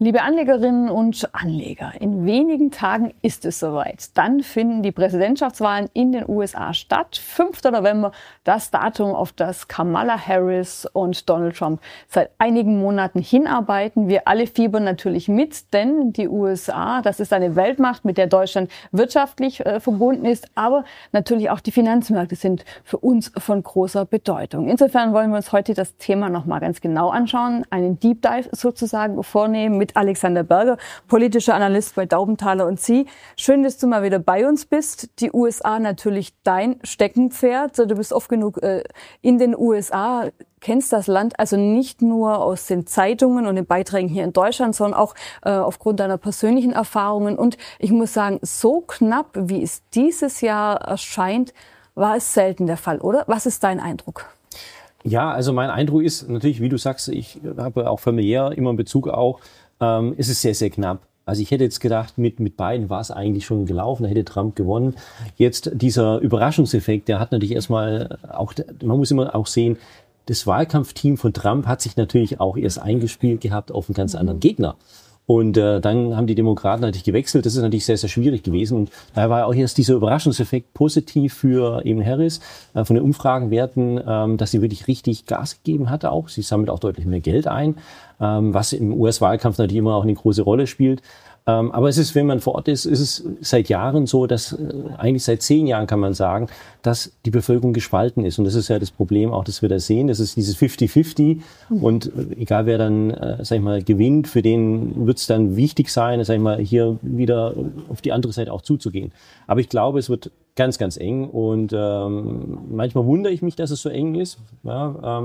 Liebe Anlegerinnen und Anleger, in wenigen Tagen ist es soweit. Dann finden die Präsidentschaftswahlen in den USA statt. 5. November, das Datum, auf das Kamala Harris und Donald Trump seit einigen Monaten hinarbeiten. Wir alle fiebern natürlich mit, denn die USA, das ist eine Weltmacht, mit der Deutschland wirtschaftlich verbunden ist, aber natürlich auch die Finanzmärkte sind für uns von großer Bedeutung. Insofern wollen wir uns heute das Thema nochmal ganz genau anschauen, einen Deep Dive sozusagen vornehmen mit Alexander Berger, politischer Analyst bei Daubenthaler und Sie. Schön, dass du mal wieder bei uns bist. Die USA natürlich dein Steckenpferd. Du bist oft genug in den USA, kennst das Land also nicht nur aus den Zeitungen und den Beiträgen hier in Deutschland, sondern auch aufgrund deiner persönlichen Erfahrungen. Und ich muss sagen, so knapp, wie es dieses Jahr erscheint, war es selten der Fall, oder? Was ist dein Eindruck? Ja, also mein Eindruck ist natürlich, wie du sagst, ich habe auch familiär immer einen Bezug auch, ist es sehr, sehr knapp. Also ich hätte jetzt gedacht, mit Biden war es eigentlich schon gelaufen, da hätte Trump gewonnen. Jetzt dieser Überraschungseffekt, der hat natürlich erstmal auch, man muss immer auch sehen, das Wahlkampfteam von Trump hat sich natürlich auch erst eingespielt gehabt auf einen ganz anderen Gegner. Und dann haben die Demokraten natürlich gewechselt. Das ist natürlich sehr, sehr schwierig gewesen. Und daher war auch erst dieser Überraschungseffekt positiv für eben Harris von den Umfragenwerten, dass sie wirklich richtig Gas gegeben hat auch. Sie sammelt auch deutlich mehr Geld ein, was im US-Wahlkampf natürlich immer auch eine große Rolle spielt. Aber es ist, wenn man vor Ort ist, ist es seit Jahren so, dass eigentlich seit 10 Jahren kann man sagen, dass die Bevölkerung gespalten ist. Und das ist ja das Problem auch, das wir da sehen. Das ist dieses 50-50. Und egal wer dann, sag ich mal, gewinnt, für den wird es dann wichtig sein, sag ich mal, hier wieder auf die andere Seite auch zuzugehen. Aber ich glaube, es wird ganz, ganz eng. Und manchmal wundere ich mich, dass es so eng ist. Ja,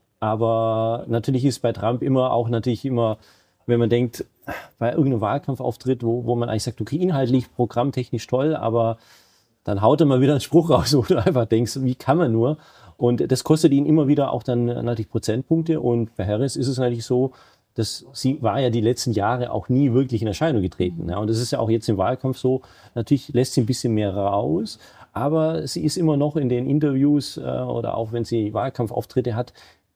aber natürlich ist bei Trump immer, wenn man denkt, bei irgendeinem Wahlkampfauftritt, wo man eigentlich sagt, okay, inhaltlich, programmtechnisch toll, aber dann haut er mal wieder einen Spruch raus, wo du einfach denkst, wie kann man nur? Und das kostet ihn immer wieder auch dann natürlich Prozentpunkte. Und bei Harris ist es natürlich so, dass sie war ja die letzten Jahre auch nie wirklich in Erscheinung getreten. Ja, und das ist ja auch jetzt im Wahlkampf so. Natürlich lässt sie ein bisschen mehr raus, aber sie ist immer noch in den Interviews oder auch wenn sie Wahlkampfauftritte hat,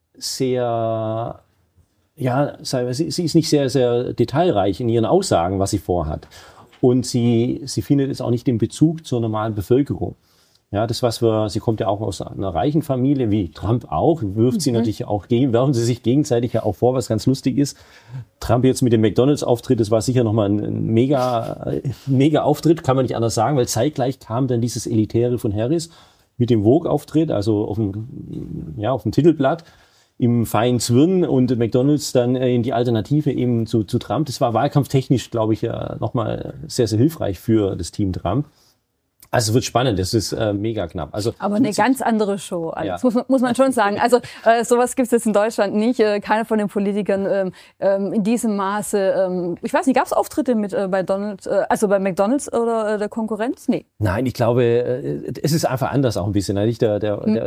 sehr... Ja, sie ist nicht sehr, sehr detailreich in ihren Aussagen, was sie vorhat. Und sie findet es auch nicht den Bezug zur normalen Bevölkerung. Ja, sie kommt ja auch aus einer reichen Familie, wie Trump auch, werfen sie sich gegenseitig ja auch vor, was ganz lustig ist. Trump jetzt mit dem McDonalds-Auftritt, das war sicher nochmal ein mega Auftritt, kann man nicht anders sagen, weil zeitgleich kam dann dieses Elitäre von Harris mit dem Vogue-Auftritt, also auf dem Titelblatt, im feinen Zwirn und McDonald's dann in die Alternative eben zu Trump. Das war wahlkampftechnisch, glaube ich, nochmal sehr, sehr hilfreich für das Team Trump. Also es wird spannend, das ist mega knapp. Also aber eine ganz andere Show. Also, ja. muss man schon sagen. Also sowas gibt es jetzt in Deutschland nicht. Keiner von den Politikern in diesem Maße. Ich weiß nicht, gab es Auftritte mit bei McDonald's oder der Konkurrenz? Nee. Nein, ich glaube, es ist einfach anders auch ein bisschen. Nicht der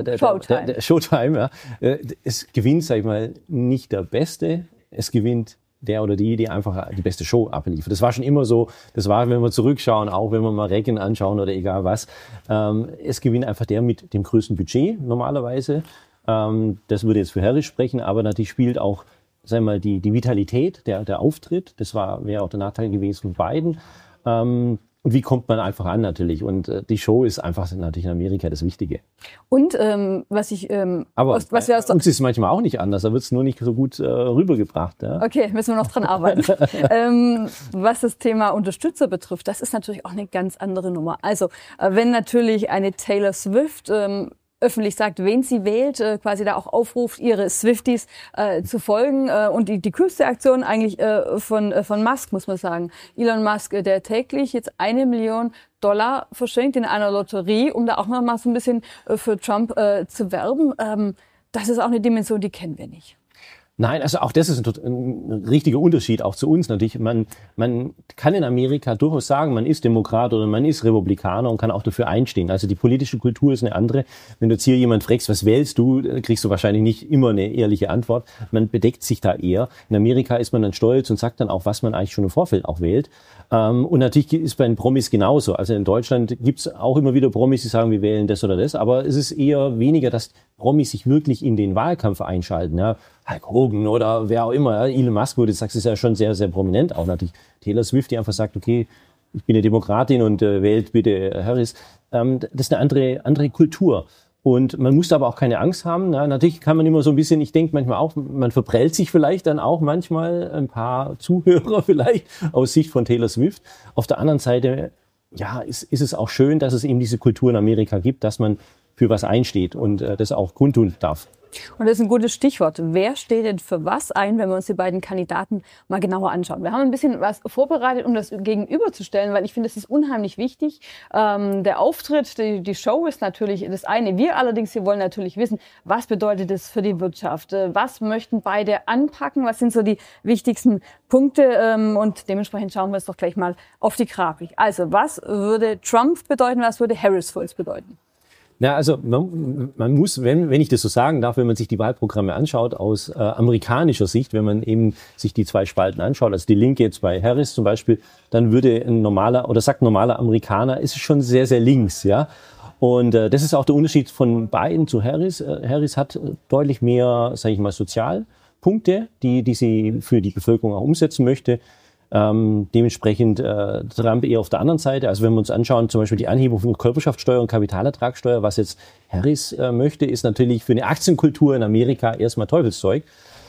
Showtime. Ja. Es gewinnt, sag ich mal, nicht der Beste. Es gewinnt der oder die einfach die beste Show abliefert. Das war schon immer so, das war, wenn wir zurückschauen, auch wenn wir mal Recken anschauen oder egal was, es gewinnt einfach der mit dem größten Budget normalerweise. Das würde jetzt für Harris sprechen, aber natürlich spielt auch, sagen wir mal, die Vitalität, der Auftritt, wäre auch der Nachteil gewesen von beiden. Und wie kommt man einfach an natürlich? Und die Show ist einfach natürlich in Amerika das Wichtige. Und uns ist es manchmal auch nicht anders. Da wird es nur nicht so gut rübergebracht. Ja? Okay, müssen wir noch dran arbeiten. Was das Thema Unterstützer betrifft, das ist natürlich auch eine ganz andere Nummer. Also wenn natürlich eine Taylor Swift öffentlich sagt, wen sie wählt, quasi da auch aufruft, ihre Swifties zu folgen. Und die coolste Aktion eigentlich von Musk, muss man sagen. Elon Musk, der täglich jetzt $1 Million verschenkt in einer Lotterie, um da auch noch mal so ein bisschen für Trump zu werben. Das ist auch eine Dimension, die kennen wir nicht. Nein, also auch das ist ein richtiger Unterschied, auch zu uns natürlich. Man kann in Amerika durchaus sagen, man ist Demokrat oder man ist Republikaner und kann auch dafür einstehen. Also die politische Kultur ist eine andere. Wenn du jetzt hier jemand fragst, was wählst du, kriegst du wahrscheinlich nicht immer eine ehrliche Antwort. Man bedeckt sich da eher. In Amerika ist man dann stolz und sagt dann auch, was man eigentlich schon im Vorfeld auch wählt. Und natürlich ist bei den Promis genauso. Also in Deutschland gibt's auch immer wieder Promis, die sagen, wir wählen das oder das. Aber es ist eher weniger, dass Promis sich wirklich in den Wahlkampf einschalten. Ja. Hulk Hogan oder wer auch immer. Ja. Elon Musk, wo du sagst, ist ja schon sehr, sehr prominent. Auch natürlich Taylor Swift, die einfach sagt, okay, ich bin eine Demokratin und wählt bitte Harris. Das ist eine andere Kultur. Und man muss aber auch keine Angst haben. Ja. Natürlich kann man immer so ein bisschen, ich denke manchmal auch, man verprellt sich vielleicht dann auch manchmal ein paar Zuhörer vielleicht aus Sicht von Taylor Swift. Auf der anderen Seite, ja, ist es auch schön, dass es eben diese Kultur in Amerika gibt, dass man für was einsteht und das auch kundtun darf. Und das ist ein gutes Stichwort. Wer steht denn für was ein, wenn wir uns die beiden Kandidaten mal genauer anschauen? Wir haben ein bisschen was vorbereitet, um das gegenüberzustellen, weil ich finde, es ist unheimlich wichtig. Der Auftritt, die Show ist natürlich das eine. Wir allerdings hier wollen natürlich wissen, was bedeutet das für die Wirtschaft? Was möchten beide anpacken? Was sind so die wichtigsten Punkte? Und dementsprechend schauen wir uns doch gleich mal auf die Grafik. Also, was würde Trump bedeuten? Was würde Harris für uns bedeuten? Na, also man muss, wenn ich das so sagen darf, wenn man sich die Wahlprogramme anschaut, aus amerikanischer Sicht, wenn man eben sich die zwei Spalten anschaut, also die Linke jetzt bei Harris zum Beispiel, dann würde ein normaler Amerikaner, ist schon sehr, sehr links, ja. Und das ist auch der Unterschied von Biden zu Harris. Harris hat deutlich mehr, sage ich mal, Sozialpunkte, die sie für die Bevölkerung auch umsetzen möchte. Dementsprechend Trump eher auf der anderen Seite. Also wenn wir uns anschauen, zum Beispiel die Anhebung von Körperschaftsteuer und Kapitalertragssteuer, was jetzt Harris möchte, ist natürlich für eine Aktienkultur in Amerika erstmal Teufelszeug.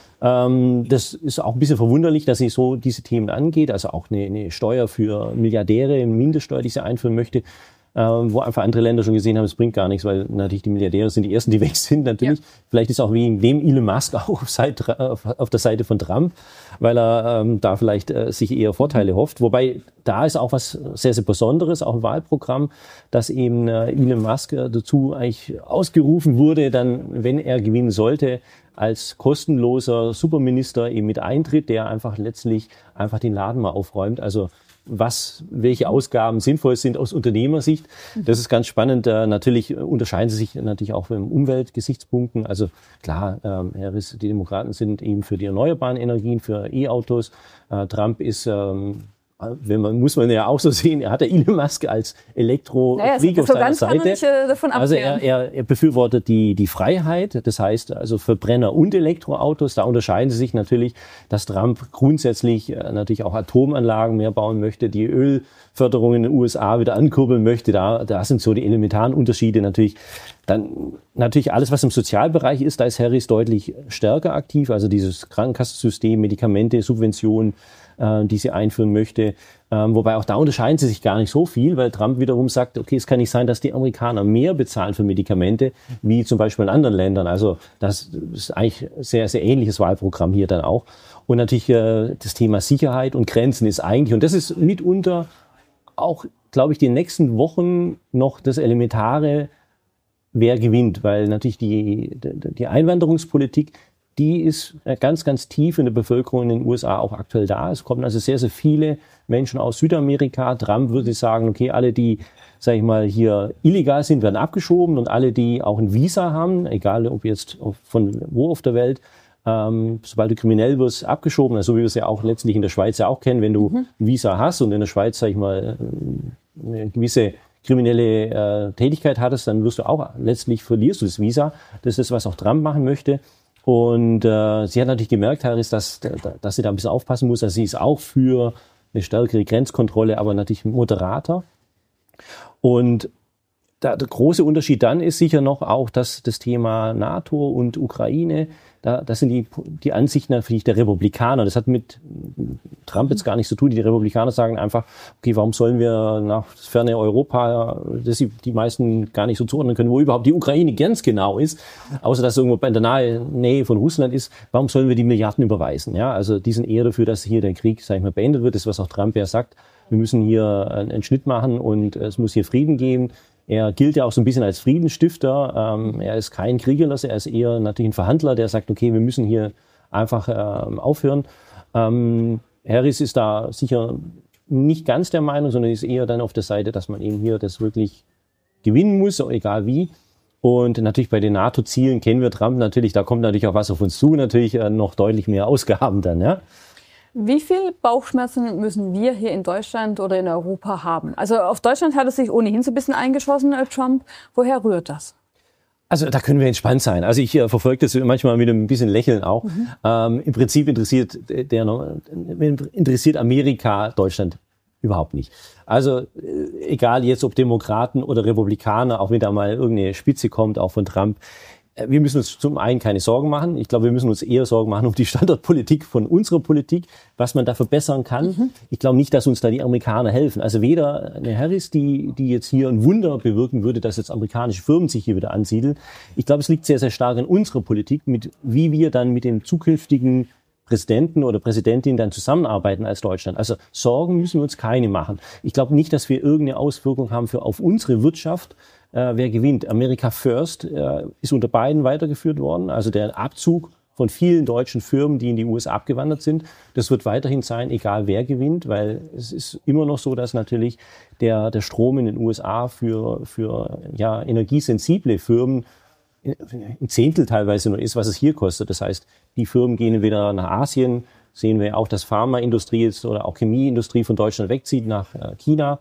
Das ist auch ein bisschen verwunderlich, dass sie so diese Themen angeht. Also auch eine Steuer für Milliardäre, eine Mindeststeuer, die sie einführen möchte, wo einfach andere Länder schon gesehen haben, es bringt gar nichts, weil natürlich die Milliardäre sind die Ersten, die weg sind natürlich. Ja. Vielleicht ist auch wegen dem Elon Musk auch auf der Seite von Trump, weil er da vielleicht sich eher Vorteile hofft. Wobei, da ist auch was sehr, sehr Besonderes, auch ein Wahlprogramm, dass eben Elon Musk dazu eigentlich ausgerufen wurde, dann, wenn er gewinnen sollte, als kostenloser Superminister eben mit eintritt, der einfach letztlich einfach den Laden mal aufräumt. Also welche Ausgaben sinnvoll sind aus Unternehmersicht. Das ist ganz spannend. Natürlich unterscheiden sie sich natürlich auch von Umweltgesichtspunkten. Also klar, die Demokraten sind eben für die erneuerbaren Energien, für E-Autos. Trump ist, muss man ja auch so sehen, er hat ja Elon Musk als Elektro-Freak auf seiner Seite. Also er befürwortet die Freiheit, das heißt also Verbrenner und Elektroautos. Da unterscheiden sie sich natürlich, dass Trump grundsätzlich natürlich auch Atomanlagen mehr bauen möchte, die Ölförderung in den USA wieder ankurbeln möchte. Da sind so die elementaren Unterschiede natürlich. Dann natürlich alles, was im Sozialbereich ist, da ist Harris deutlich stärker aktiv. Also dieses Krankenkassensystem, Medikamente, Subventionen, die sie einführen möchte. Wobei auch da unterscheiden sie sich gar nicht so viel, weil Trump wiederum sagt, okay, es kann nicht sein, dass die Amerikaner mehr bezahlen für Medikamente, wie zum Beispiel in anderen Ländern. Also das ist eigentlich sehr, sehr ähnliches Wahlprogramm hier dann auch. Und natürlich das Thema Sicherheit und Grenzen ist eigentlich, und das ist mitunter auch, glaube ich, die nächsten Wochen noch das Elementare, wer gewinnt, weil natürlich die Einwanderungspolitik, die ist ganz, ganz tief in der Bevölkerung in den USA auch aktuell da. Es kommen also sehr, sehr viele Menschen aus Südamerika. Trump würde sagen, okay, alle, die, sage ich mal, hier illegal sind, werden abgeschoben und alle, die auch ein Visa haben, egal ob jetzt von wo auf der Welt, sobald du kriminell wirst, abgeschoben. Also so wie wir es ja auch letztlich in der Schweiz ja auch kennen, wenn du ein Visa hast und in der Schweiz, sage ich mal, eine gewisse kriminelle Tätigkeit hattest, dann wirst du auch verlierst du das Visa. Das ist, was auch Trump machen möchte. Und sie hat natürlich gemerkt, Harris, dass sie da ein bisschen aufpassen muss. Also sie ist auch für eine stärkere Grenzkontrolle, aber natürlich moderater. Und der große Unterschied dann ist sicher noch auch, dass das Thema NATO und Ukraine, das sind die Ansichten natürlich der Republikaner. Das hat mit Trump jetzt gar nichts zu tun. Die Republikaner sagen einfach, okay, warum sollen wir nach ferne Europa, das die meisten gar nicht so zuordnen können, wo überhaupt die Ukraine ganz genau ist, außer dass es irgendwo in der Nähe von Russland ist, warum sollen wir die Milliarden überweisen? Ja, also die sind eher dafür, dass hier der Krieg, sag ich mal, beendet wird. Das ist, was auch Trump ja sagt. Wir müssen hier einen Schnitt machen und es muss hier Frieden geben. Er gilt ja auch so ein bisschen als Friedensstifter. Er ist kein Kriegerlasse, er ist eher natürlich ein Verhandler, der sagt, okay, wir müssen hier einfach aufhören. Harris ist da sicher nicht ganz der Meinung, sondern ist eher dann auf der Seite, dass man eben hier das wirklich gewinnen muss, egal wie. Und natürlich bei den NATO-Zielen kennen wir Trump natürlich, da kommt natürlich auch was auf uns zu, natürlich noch deutlich mehr Ausgaben dann, ja. Wie viel Bauchschmerzen müssen wir hier in Deutschland oder in Europa haben? Also auf Deutschland hat es sich ohnehin so ein bisschen eingeschossen, Trump. Woher rührt das? Also da können wir entspannt sein. Also ich verfolge das manchmal mit ein bisschen Lächeln auch. Im Prinzip interessiert Amerika Deutschland überhaupt nicht. Also egal jetzt ob Demokraten oder Republikaner, auch wenn da mal irgendeine Spitze kommt, auch von Trump, wir müssen uns zum einen keine Sorgen machen. Ich glaube, wir müssen uns eher Sorgen machen um die Standortpolitik von unserer Politik, was man da verbessern kann. Ich glaube nicht, dass uns da die Amerikaner helfen. Also weder eine Harris, die jetzt hier ein Wunder bewirken würde, dass jetzt amerikanische Firmen sich hier wieder ansiedeln. Ich glaube, es liegt sehr, sehr stark an unserer Politik, wie wir dann mit dem zukünftigen Präsidenten oder Präsidentin dann zusammenarbeiten als Deutschland. Also Sorgen müssen wir uns keine machen. Ich glaube nicht, dass wir irgendeine Auswirkung haben auf unsere Wirtschaft. Wer gewinnt? America First ist unter Biden weitergeführt worden. Also der Abzug von vielen deutschen Firmen, die in die USA abgewandert sind, das wird weiterhin sein, egal wer gewinnt, weil es ist immer noch so, dass natürlich der Strom in den USA für energiesensible Firmen ein Zehntel teilweise nur ist, was es hier kostet. Das heißt, die Firmen gehen wieder nach Asien. Sehen wir auch, dass Pharmaindustrie jetzt oder auch Chemieindustrie von Deutschland wegzieht nach China.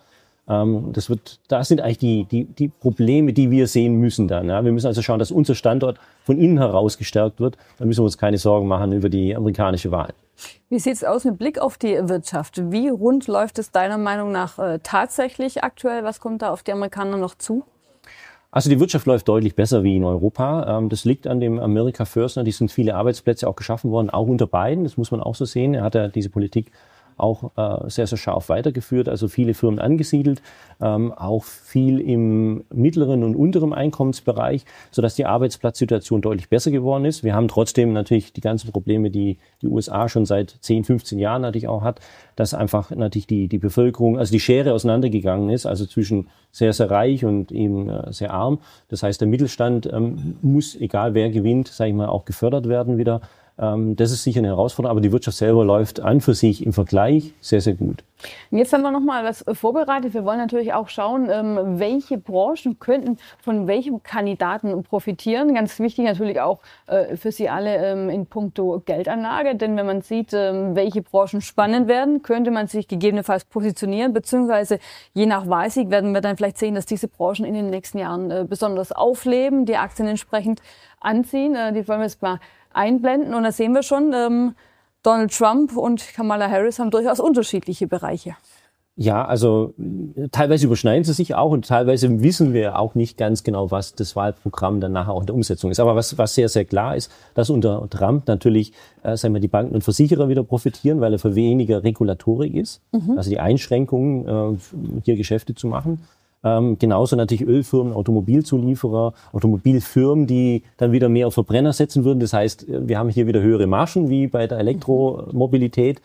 Das sind eigentlich die Probleme, die wir sehen müssen dann. Ja. Wir müssen also schauen, dass unser Standort von innen heraus gestärkt wird. Da müssen wir uns keine Sorgen machen über die amerikanische Wahl. Wie sieht es aus mit Blick auf die Wirtschaft? Wie rund läuft es deiner Meinung nach tatsächlich aktuell? Was kommt da auf die Amerikaner noch zu? Also die Wirtschaft läuft deutlich besser wie in Europa. Das liegt an dem America First. Es sind viele Arbeitsplätze auch geschaffen worden, auch unter Biden. Das muss man auch so sehen. Er hat ja diese Politik auch sehr, sehr scharf weitergeführt, also viele Firmen angesiedelt, auch viel im mittleren und unteren Einkommensbereich, sodass die Arbeitsplatzsituation deutlich besser geworden ist. Wir haben trotzdem natürlich die ganzen Probleme, die die USA schon seit 10, 15 Jahren natürlich auch hat, dass einfach natürlich die Bevölkerung, also die Schere auseinandergegangen ist, also zwischen sehr, sehr reich und eben sehr arm. Das heißt, der Mittelstand muss, egal wer gewinnt, sage ich mal, auch gefördert werden wieder. Das ist sicher eine Herausforderung, aber die Wirtschaft selber läuft an für sich im Vergleich sehr, sehr gut. Und jetzt haben wir noch mal was vorbereitet. Wir wollen natürlich auch schauen, welche Branchen könnten von welchem Kandidaten profitieren. Ganz wichtig natürlich auch für Sie alle in puncto Geldanlage. Denn wenn man sieht, welche Branchen spannend werden, könnte man sich gegebenenfalls positionieren. Beziehungsweise je nach Wahlsieg werden wir dann vielleicht sehen, dass diese Branchen in den nächsten Jahren besonders aufleben, die Aktien entsprechend anziehen. Die wollen wir jetzt mal einblenden. Und da sehen wir schon, Donald Trump und Kamala Harris haben durchaus unterschiedliche Bereiche. Ja, also teilweise überschneiden sie sich auch und teilweise wissen wir auch nicht ganz genau, was das Wahlprogramm dann nachher auch in der Umsetzung ist. Aber was sehr, sehr klar ist, dass unter Trump natürlich die Banken und Versicherer wieder profitieren, weil er für weniger Regulatorik ist, also die Einschränkungen, hier Geschäfte zu machen. Genauso natürlich Ölfirmen, Automobilzulieferer, Automobilfirmen, die dann wieder mehr auf Verbrenner setzen würden. Das heißt, wir haben hier wieder höhere Margen wie bei der Elektromobilität.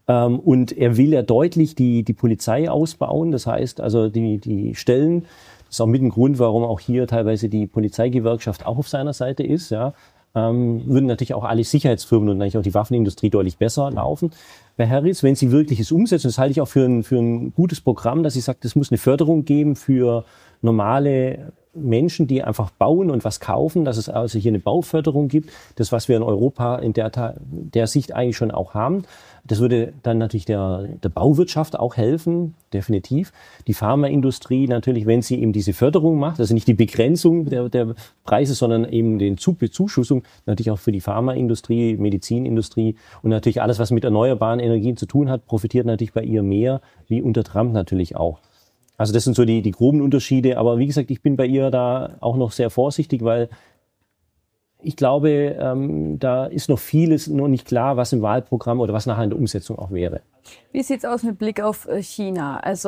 Und er will ja deutlich die Polizei ausbauen. Das heißt, also die Stellen, das ist auch mit ein Grund, warum auch hier teilweise die Polizeigewerkschaft auch auf seiner Seite ist, ja. Würden natürlich auch alle Sicherheitsfirmen und natürlich auch die Waffenindustrie deutlich besser laufen. Bei Harris, wenn sie wirklich es umsetzt, das halte ich auch für ein gutes Programm, dass sie sagt, es muss eine Förderung geben für normale Menschen, die einfach bauen und was kaufen, dass es also hier eine Bauförderung gibt. Das, was wir in Europa in der Sicht eigentlich schon auch haben. Das würde dann natürlich der Bauwirtschaft auch helfen, definitiv. Die Pharmaindustrie natürlich, wenn sie eben diese Förderung macht, also nicht die Begrenzung der Preise, sondern eben den Bezuschussung, natürlich auch für die Pharmaindustrie, Medizinindustrie und natürlich alles, was mit erneuerbaren Energien zu tun hat, profitiert natürlich bei ihr mehr, wie unter Trump natürlich auch. Also das sind so die groben Unterschiede. Aber wie gesagt, ich bin bei ihr da auch noch sehr vorsichtig, weil ich glaube, da ist noch vieles noch nicht klar, was im Wahlprogramm oder was nachher in der Umsetzung auch wäre. Wie sieht's aus mit Blick auf China? Also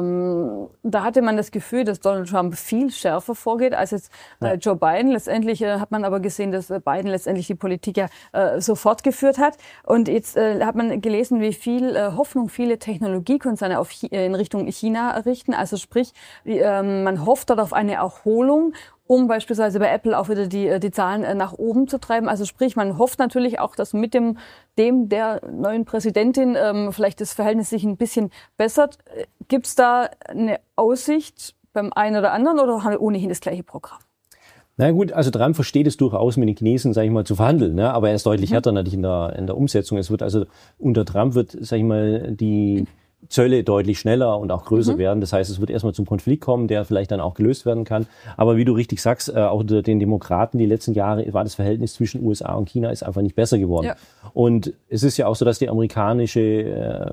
da hatte man das Gefühl, dass Donald Trump viel schärfer vorgeht als jetzt Joe Biden. Letztendlich hat man aber gesehen, dass Biden letztendlich die Politik ja so fortgeführt hat. Und jetzt hat man gelesen, wie viel Hoffnung viele Technologiekonzerne in Richtung China richten. Also sprich, man hofft dort auf eine Erholung, um beispielsweise bei Apple auch wieder die Zahlen nach oben zu treiben. Also sprich, man hofft natürlich auch, dass mit dem der neuen Präsidentin vielleicht das Verhältnis sich ein bisschen bessert. Gibt es da eine Aussicht beim einen oder anderen oder haben wir ohnehin das gleiche Programm? Na gut, also Trump versteht es durchaus, mit den Chinesen, sage ich mal, zu verhandeln, ne? Aber er ist deutlich härter natürlich in der Umsetzung. Es wird also unter Trump wird, sage ich mal, Zölle deutlich schneller und auch größer werden. Das heißt, es wird erstmal zum Konflikt kommen, der vielleicht dann auch gelöst werden kann. Aber wie du richtig sagst, auch unter den Demokraten die letzten Jahre war das Verhältnis zwischen USA und China ist einfach nicht besser geworden. Ja. Und es ist ja auch so, dass die amerikanische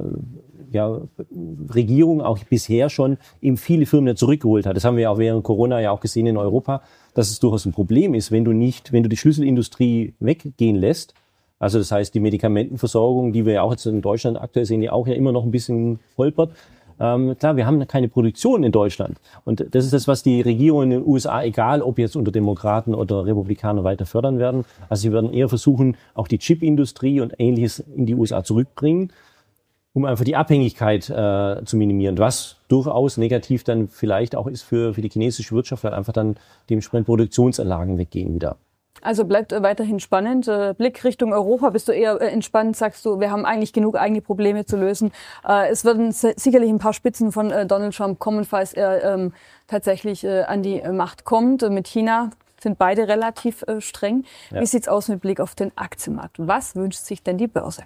Regierung auch bisher schon eben viele Firmen ja zurückgeholt hat. Das haben wir ja auch während Corona ja auch gesehen in Europa, dass es durchaus ein Problem ist, wenn du die Schlüsselindustrie weggehen lässt. Also das heißt, die Medikamentenversorgung, die wir ja auch jetzt in Deutschland aktuell sehen, die auch ja immer noch ein bisschen holpert. Klar, wir haben keine Produktion in Deutschland. Und das ist das, was die Regierungen in den USA, egal ob jetzt unter Demokraten oder Republikanern, weiter fördern werden. Also sie werden eher versuchen, auch die Chipindustrie und Ähnliches in die USA zurückbringen, um einfach die Abhängigkeit zu minimieren. Was durchaus negativ dann vielleicht auch ist für die chinesische Wirtschaft, weil einfach dann dementsprechend Produktionsanlagen weggehen wieder. Also bleibt weiterhin spannend. Blick Richtung Europa. Bist du eher entspannt? Sagst du, wir haben eigentlich genug eigene Probleme zu lösen? Es werden sicherlich ein paar Spitzen von Donald Trump kommen, falls er tatsächlich an die Macht kommt. Mit China sind beide relativ streng. Ja. Wie sieht's aus mit Blick auf den Aktienmarkt? Was wünscht sich denn die Börse?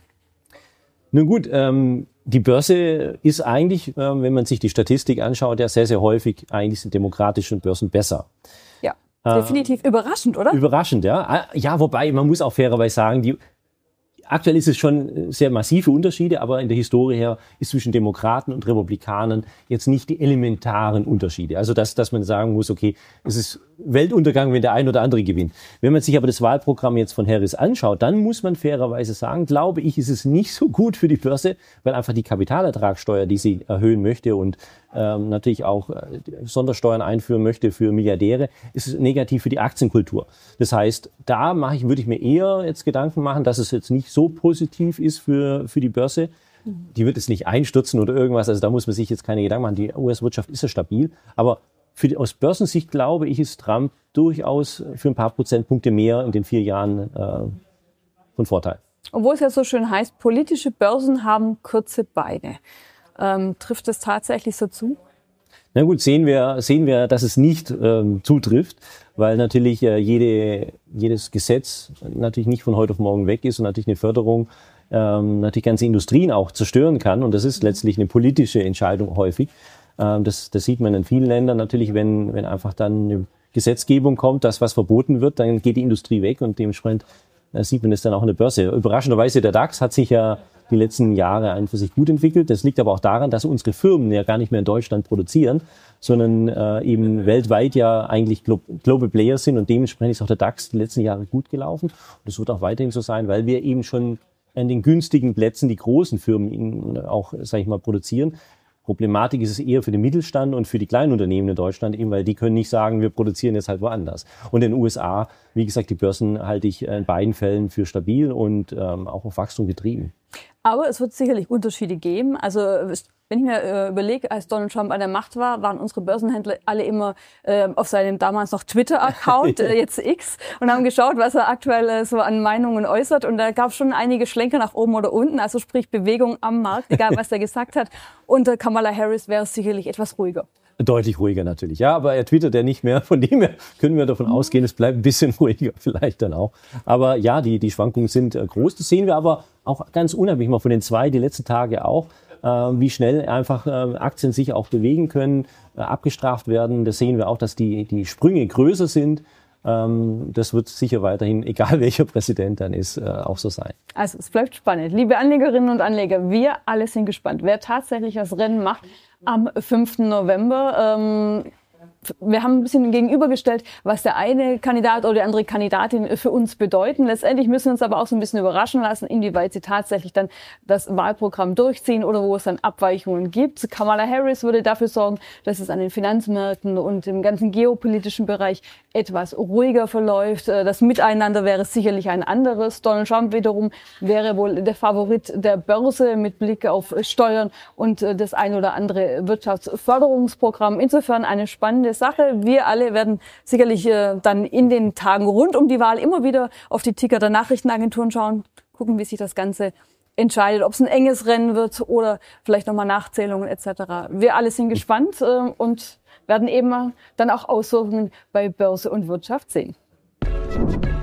Nun gut, die Börse ist eigentlich, wenn man sich die Statistik anschaut, ja sehr, sehr häufig, eigentlich sind demokratische Börsen besser. Ja. Definitiv überraschend, oder? Überraschend, ja. Ja, wobei, man muss auch fairerweise sagen, aktuell ist es schon sehr massive Unterschiede, aber in der Historie her ist zwischen Demokraten und Republikanern jetzt nicht die elementaren Unterschiede. Also dass man sagen muss, okay, es ist Weltuntergang, wenn der ein oder andere gewinnt. Wenn man sich aber das Wahlprogramm jetzt von Harris anschaut, dann muss man fairerweise sagen, glaube ich, ist es nicht so gut für die Börse, weil einfach die Kapitalertragssteuer, die sie erhöhen möchte und natürlich auch Sondersteuern einführen möchte für Milliardäre, ist es negativ für die Aktienkultur. Das heißt, da würde ich mir eher jetzt Gedanken machen, dass es jetzt nicht so positiv ist für die Börse. Die wird jetzt nicht einstürzen oder irgendwas, also da muss man sich jetzt keine Gedanken machen. Die US-Wirtschaft ist ja stabil, aber aus Börsensicht glaube ich, ist Trump durchaus für ein paar Prozentpunkte mehr in den 4 Jahren von Vorteil. Obwohl es ja so schön heißt, politische Börsen haben kurze Beine. Trifft es tatsächlich so zu? Na gut, sehen wir, dass es nicht zutrifft, weil natürlich jedes Gesetz natürlich nicht von heute auf morgen weg ist und natürlich eine Förderung natürlich ganze Industrien auch zerstören kann. Und das ist letztlich eine politische Entscheidung häufig. Das sieht man in vielen Ländern natürlich, wenn einfach dann eine Gesetzgebung kommt, dass was verboten wird, dann geht die Industrie weg und dementsprechend sieht man das dann auch in der Börse. Überraschenderweise der DAX hat sich ja die letzten Jahre einfach sich gut entwickelt. Das liegt aber auch daran, dass unsere Firmen ja gar nicht mehr in Deutschland produzieren, sondern eben weltweit ja eigentlich Global Players sind und dementsprechend ist auch der DAX die letzten Jahre gut gelaufen. Und das wird auch weiterhin so sein, weil wir eben schon an den günstigen Plätzen die großen Firmen auch, sage ich mal, produzieren. Problematik ist es eher für den Mittelstand und für die kleinen Unternehmen in Deutschland, eben weil die können nicht sagen, wir produzieren jetzt halt woanders. Und in den USA, wie gesagt, die Börsen halte ich in beiden Fällen für stabil und auch auf Wachstum getrieben. Aber es wird sicherlich Unterschiede geben. Also wenn ich mir überlege, als Donald Trump an der Macht war, waren unsere Börsenhändler alle immer auf seinem damals noch Twitter-Account, jetzt X, und haben geschaut, was er aktuell so an Meinungen äußert. Und da gab es schon einige Schlenker nach oben oder unten, also sprich Bewegung am Markt, egal was er gesagt hat. Unter Kamala Harris wäre es sicherlich etwas ruhiger. Deutlich ruhiger natürlich, ja, aber er twittert ja nicht mehr, von dem her können wir davon ausgehen, es bleibt ein bisschen ruhiger vielleicht dann auch. Aber ja, die Schwankungen sind groß, das sehen wir aber auch ganz unabhängig mal von den die letzten Tage auch, wie schnell einfach Aktien sich auch bewegen können, abgestraft werden. Das sehen wir auch, dass die Sprünge größer sind. Das wird sicher weiterhin, egal welcher Präsident dann ist, auch so sein. Also es bleibt spannend. Liebe Anlegerinnen und Anleger, wir alle sind gespannt, wer tatsächlich das Rennen macht am 5. November. Wir haben ein bisschen gegenübergestellt, was der eine Kandidat oder die andere Kandidatin für uns bedeuten. Letztendlich müssen wir uns aber auch so ein bisschen überraschen lassen, inwieweit sie tatsächlich dann das Wahlprogramm durchziehen oder wo es dann Abweichungen gibt. Kamala Harris würde dafür sorgen, dass es an den Finanzmärkten und im ganzen geopolitischen Bereich etwas ruhiger verläuft. Das Miteinander wäre sicherlich ein anderes. Donald Trump wiederum wäre wohl der Favorit der Börse mit Blick auf Steuern und das ein oder andere Wirtschaftsförderungsprogramm. Insofern eine spannende Sache. Wir alle werden sicherlich dann in den Tagen rund um die Wahl immer wieder auf die Ticker der Nachrichtenagenturen schauen, gucken, wie sich das Ganze entscheidet, ob es ein enges Rennen wird oder vielleicht nochmal Nachzählungen etc. Wir alle sind gespannt und werden eben dann auch Auswirkungen bei Börse und Wirtschaft sehen.